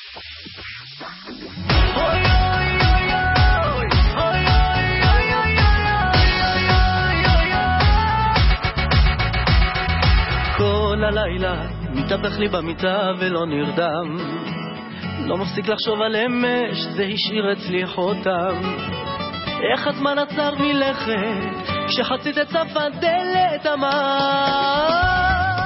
כל הלילה מתהפך לי במיטה ולא נרדם, לא מפסיק לחשוב על אמש, זה השאיר אצלי חותם. איך הזמן עצר מלכת כשחצית את סף הדלת, אמר